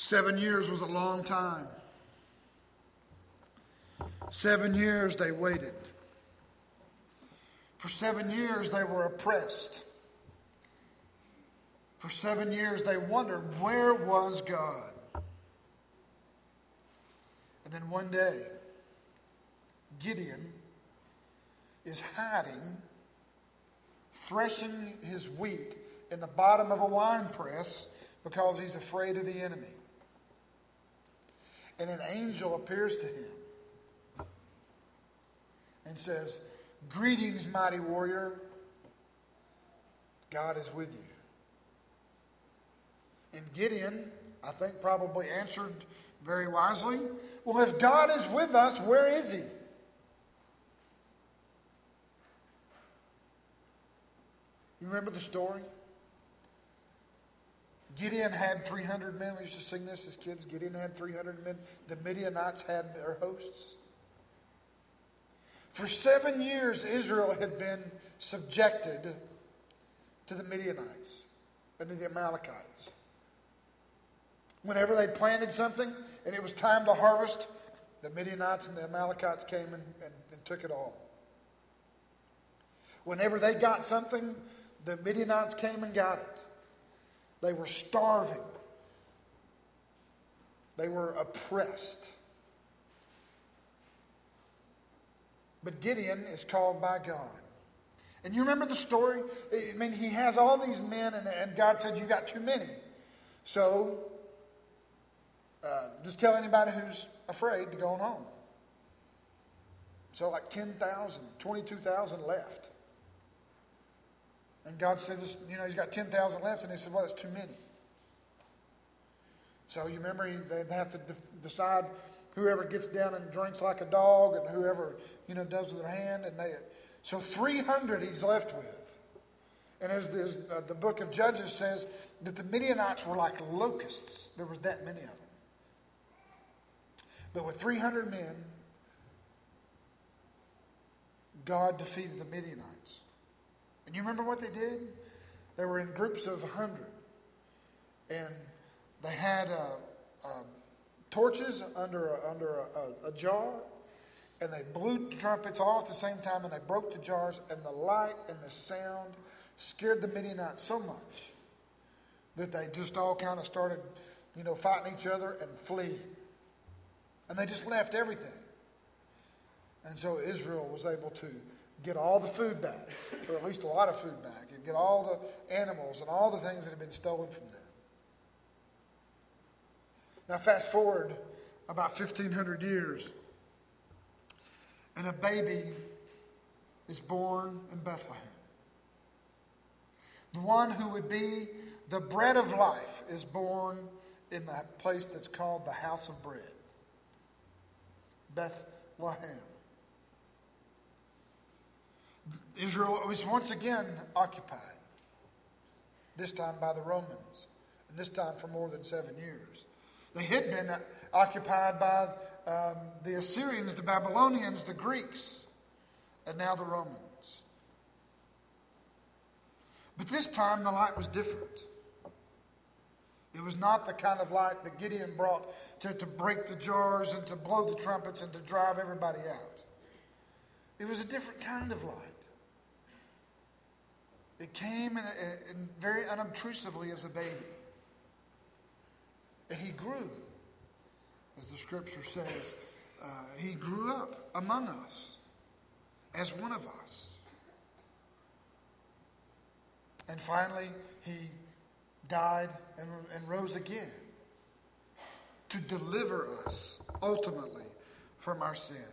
7 years was a long time. 7 years they waited. For 7 years they were oppressed. For 7 years they wondered, where was God? And then one day, Gideon is hiding, threshing his wheat in the bottom of a wine press because he's afraid of the enemy. And an angel appears to him and says, "Greetings, mighty warrior. God is with you." And Gideon, I think, probably answered very wisely, "Well, if God is with us, where is he?" You remember the story? Gideon had 300 men. We used to sing this as kids. Gideon had 300 men. The Midianites had their hosts. For 7 years, Israel had been subjected to the Midianites and to the Amalekites. Whenever they planted something and it was time to harvest, the Midianites and the Amalekites came and took it all. Whenever they got something, the Midianites came and got it. They were starving. They were oppressed. But Gideon is called by God. And you remember the story? I mean, he has all these men, and God said, "You got too many. So, just tell anybody who's afraid to go on home." So like 10,000, 22,000 left. And God said, he's got 10,000 left. And he said, "Well, that's too many." So you remember they have to decide whoever gets down and drinks like a dog and whoever, does with their hand. So 300 he's left with. And as the book of Judges says, that the Midianites were like locusts. There was that many of them. But with 300 men, God defeated the Midianites. And you remember what they did? They were in groups of 100. And they had torches under a jar. And they blew the trumpets all at the same time. And they broke the jars. And the light and the sound scared the Midianites so much that they just all kind of started, fighting each other and fleeing. And they just left everything. And so Israel was able to get all the food back, or at least a lot of food back, and get all the animals and all the things that had been stolen from them. Now fast forward about 1,500 years, and a baby is born in Bethlehem. The one who would be the bread of life is born in that place that's called the house of bread. Bethlehem. Israel was once again occupied, this time by the Romans, and this time for more than 7 years. They had been occupied by the Assyrians, the Babylonians, the Greeks, and now the Romans. But this time the light was different. It was not the kind of light that Gideon brought to break the jars and to blow the trumpets and to drive everybody out. It was a different kind of light. It came in very unobtrusively as a baby. And he grew, as the scripture says. He grew up among us as one of us. And finally, he died and rose again to deliver us ultimately from our sin.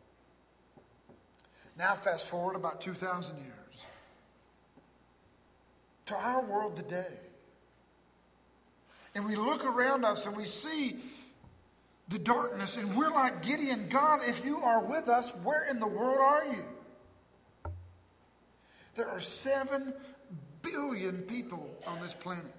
Now fast forward about 2,000 years to our world today. And we look around us and we see the darkness, and we're like Gideon, "God, if you are with us, where in the world are you?" There are 7 billion people on this planet.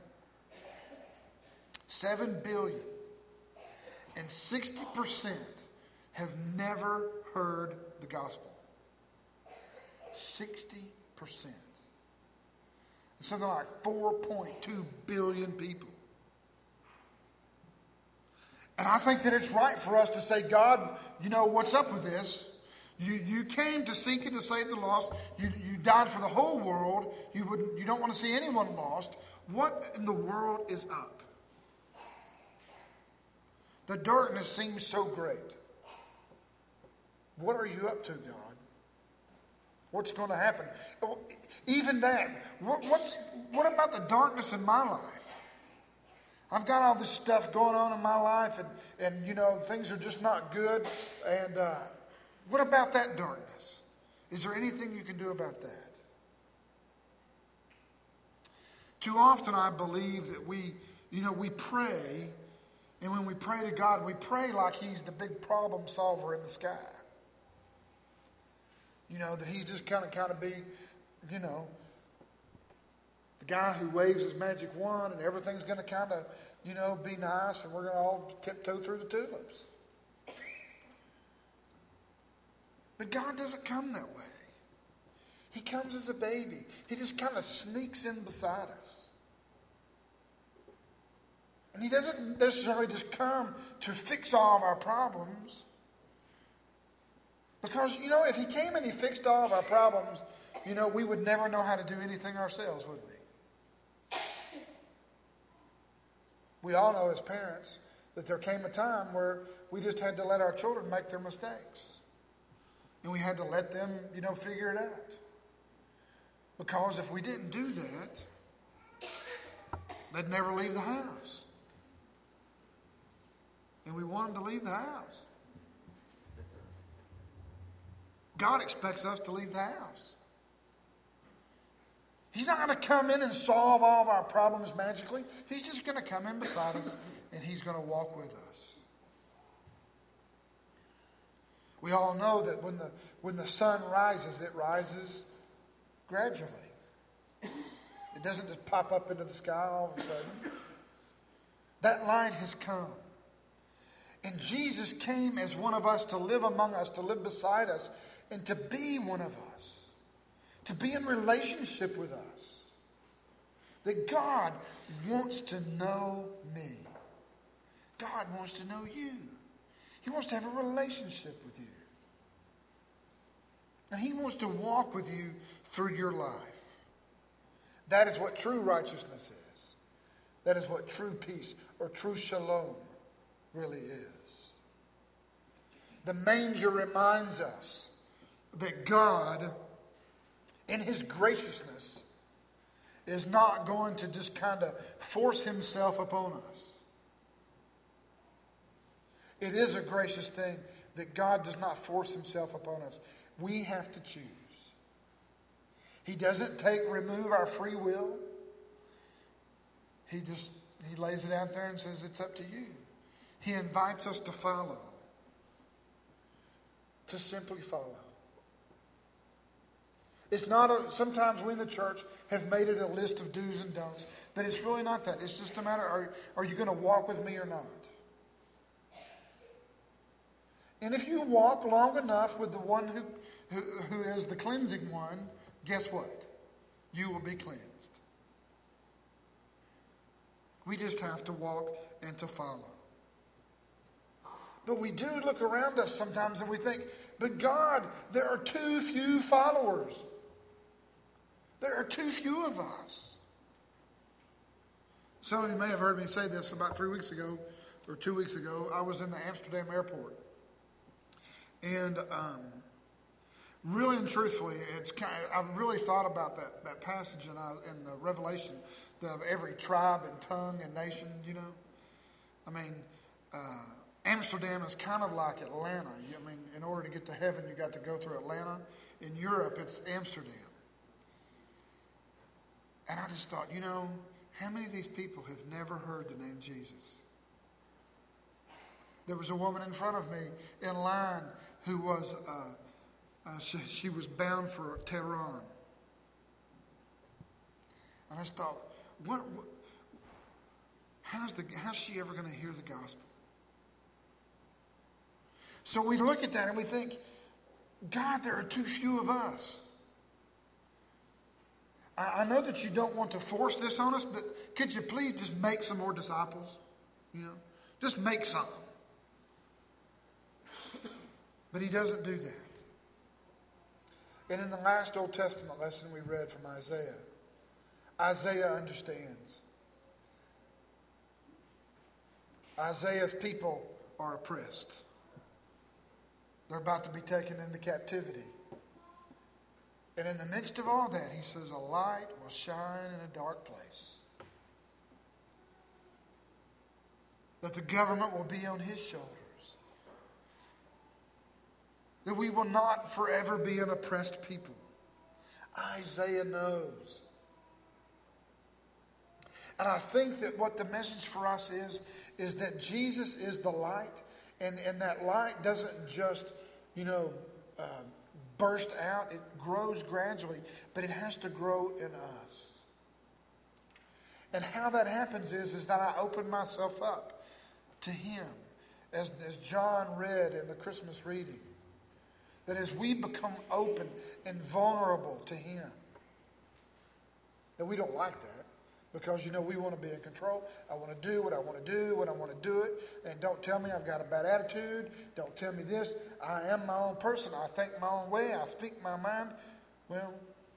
7 billion. And 60% have never heard the gospel. 60%. Something like 4.2 billion people. And I think that it's right for us to say, God, you know, what's up with this? You came to seek and to save the lost. You died for the whole world. You don't want to see anyone lost. What in the world is up? The darkness seems so great. What are you up to, God? What's going to happen? Even that. What about the darkness in my life? I've got all this stuff going on in my life, and you know, things are just not good. And what about that darkness? Is there anything you can do about that? Too often I believe that we pray, and when we pray to God, we pray like He's the big problem solver in the sky. You know, that He's just kind of be, you know, the guy who waves his magic wand and everything's going to kind of, you know, be nice and we're going to all tiptoe through the tulips. But God doesn't come that way. He comes as a baby. He just kind of sneaks in beside us. And He doesn't necessarily just come to fix all of our problems. Because, you know, if He came and He fixed all of our problems, you know, we would never know how to do anything ourselves, would we? We all know as parents that there came a time where we just had to let our children make their mistakes. And we had to let them, you know, figure it out. Because if we didn't do that, they'd never leave the house. And we want them to leave the house. God expects us to leave the house. He's not going to come in and solve all of our problems magically. He's just going to come in beside us and He's going to walk with us. We all know that when the sun rises, it rises gradually. It doesn't just pop up into the sky all of a sudden. That light has come. And Jesus came as one of us to live among us, to live beside us, and to be one of us. To be in relationship with us. That God wants to know me. God wants to know you. He wants to have a relationship with you. And He wants to walk with you through your life. That is what true righteousness is. That is what true peace or true shalom really is. The manger reminds us that God, in His graciousness, is not going to just kind of force Himself upon us. It is a gracious thing that God does not force Himself upon us. We have to choose. He doesn't remove our free will. He lays it out there and says, it's up to you. He invites us to follow. To simply follow. It's not sometimes we in the church have made it a list of do's and don'ts, but it's really not that. It's just a matter, are you going to walk with me or not? And if you walk long enough with the one who is the cleansing one, guess what? You will be cleansed. We just have to walk and to follow. But we do look around us sometimes and we think, but God, there are too few followers. There are too few of us. Some of you may have heard me say this about 3 weeks ago or 2 weeks ago. I was in the Amsterdam airport. And really and truthfully, I've really thought about that passage in the Revelation of every tribe and tongue and nation, you know. I mean, Amsterdam is kind of like Atlanta. I mean, in order to get to heaven, you got to go through Atlanta. In Europe, it's Amsterdam. And I just thought, you know, how many of these people have never heard the name Jesus? There was a woman in front of me in line who was, she was bound for Tehran. And I just thought, how's she ever going to hear the gospel? So we look at that and we think, God, there are too few of us. I know that you don't want to force this on us, but could you please just make some more disciples? You know, just make some. But he doesn't do that. And in the last Old Testament lesson we read from Isaiah, Isaiah understands. Isaiah's people are oppressed. They're about to be taken into captivity. And in the midst of all that, he says, a light will shine in a dark place. That the government will be on his shoulders. That we will not forever be an oppressed people. Isaiah knows. And I think that what the message for us is that Jesus is the light. And that light doesn't just, burst out. It grows gradually. But it has to grow in us. And how that happens is that I open myself up to Him. As John read in the Christmas reading. That as we become open and vulnerable to Him. And we don't like that. Because, we want to be in control. I want to do what I want to do when I want to do it. And don't tell me I've got a bad attitude. Don't tell me this. I am my own person. I think my own way. I speak my mind. Well,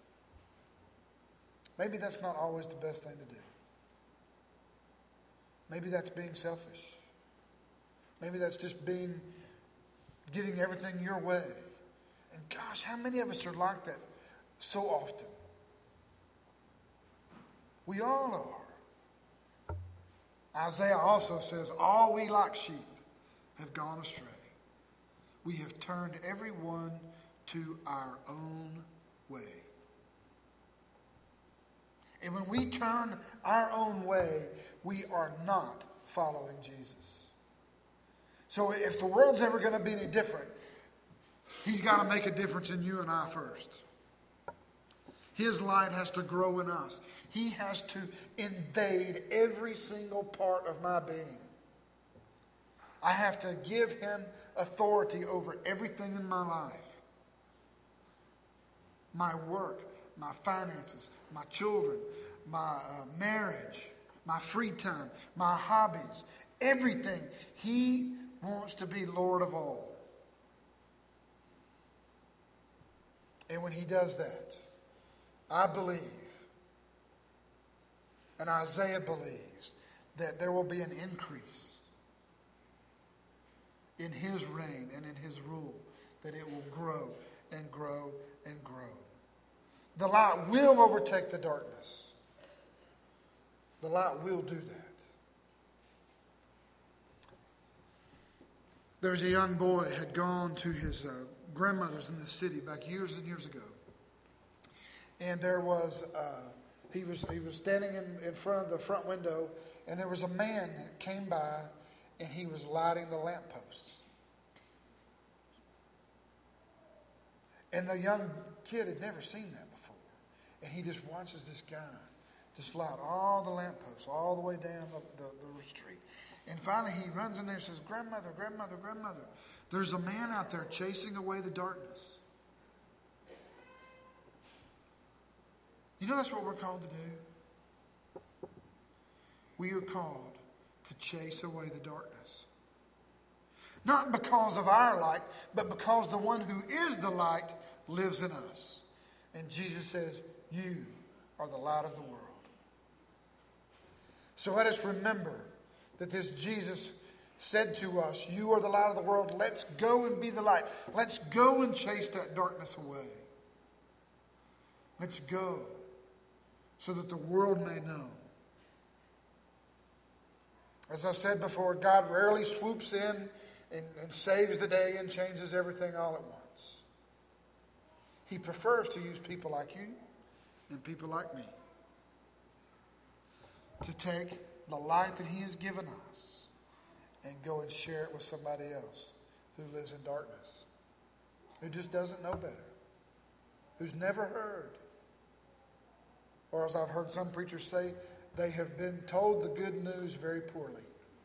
maybe that's not always the best thing to do. Maybe that's being selfish. Maybe that's just getting everything your way. And gosh, how many of us are like that so often? We all are. Isaiah also says, all we like sheep have gone astray. We have turned every one to our own way. And when we turn our own way, we are not following Jesus. So if the world's ever going to be any different, He's got to make a difference in you and I first. His light has to grow in us. He has to invade every single part of my being. I have to give Him authority over everything in my life. My work, my finances, my children, my marriage, my free time, my hobbies, everything. He wants to be Lord of all. And when He does that, I believe, and Isaiah believes, that there will be an increase in His reign and in His rule, that it will grow and grow and grow. The light will overtake the darkness. The light will do that. There's a young boy had gone to his grandmother's in the city back years and years ago. And there was, he was standing in front of the front window, and there was a man that came by, and he was lighting the lampposts. And the young kid had never seen that before. And he just watches this guy just light all the lampposts all the way down the street. And finally he runs in there and says, Grandmother, Grandmother, Grandmother, there's a man out there chasing away the darkness. You know that's what we're called to do? We are called to chase away the darkness. Not because of our light, but because the one who is the light lives in us. And Jesus says, you are the light of the world. So let us remember that this Jesus said to us, you are the light of the world. Let's go and be the light. Let's go and chase that darkness away. Let's go so that the world may know. As I said before, God rarely swoops in and saves the day and changes everything all at once. He prefers to use people like you and people like me to take the light that He has given us and go and share it with somebody else who lives in darkness, who just doesn't know better, who's never heard. Or as I've heard some preachers say, they have been told the good news very poorly.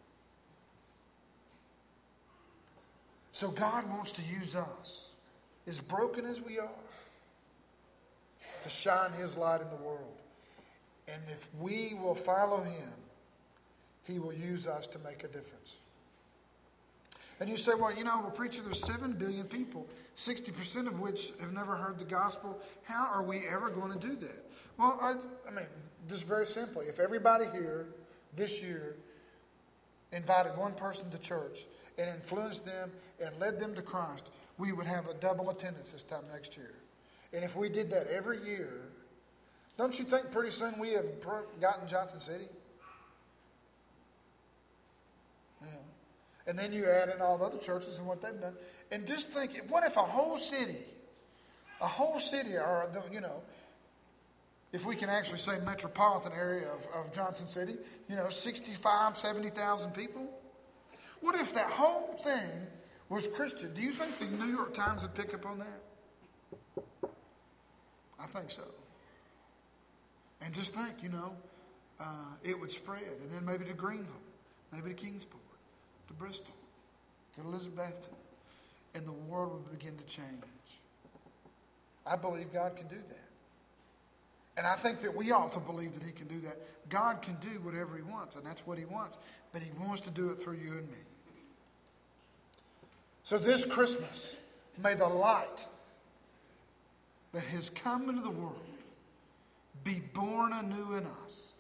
So God wants to use us, as broken as we are, to shine His light in the world. And if we will follow Him, He will use us to make a difference. And you say, well, preacher, there's 7 billion people, 60% of which have never heard the gospel. How are we ever going to do that? Well, I mean, just very simply, if everybody here this year invited one person to church and influenced them and led them to Christ, we would have a double attendance this time next year. And if we did that every year, don't you think pretty soon we have gotten Johnson City? Yeah. And then you add in all the other churches and what they've done. And just think, what if a whole city, or if we can actually say metropolitan area of Johnson City, 65, 70,000 people? What if that whole thing was Christian? Do you think the New York Times would pick up on that? I think so. And just think, it would spread. And then maybe to Greenville, maybe to Kingsport, to Bristol, to Elizabethton. And the world would begin to change. I believe God can do that. And I think that we ought to believe that he can do that. God can do whatever he wants, and that's what he wants. But he wants to do it through you and me. So this Christmas, may the light that has come into the world be born anew in us,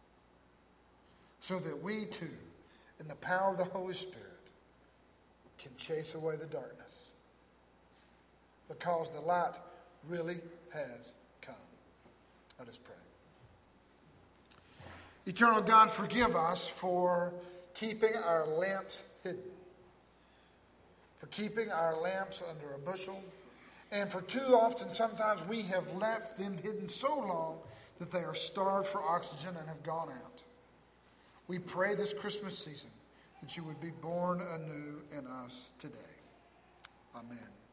so that we too, in the power of the Holy Spirit, can chase away the darkness. Because the light really has come. Let us pray. Eternal God, forgive us for keeping our lamps hidden, for keeping our lamps under a bushel, and for too often sometimes we have left them hidden so long that they are starved for oxygen and have gone out. We pray this Christmas season that you would be born anew in us today. Amen.